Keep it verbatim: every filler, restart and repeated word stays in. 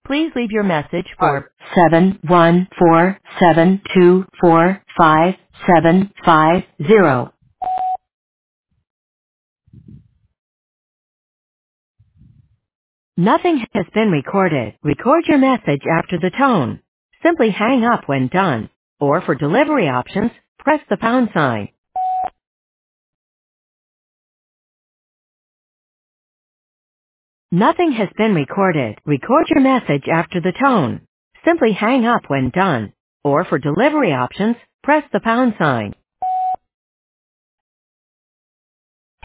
Please leave your message Hi. for seven one four seven two four five seven five zero. Nothing has been recorded. Record your message after the tone. Simply hang up when done. Or for delivery options, press the pound sign. Nothing has been recorded. Record your message after the tone. Simply hang up when done. Or for delivery options, press the pound sign.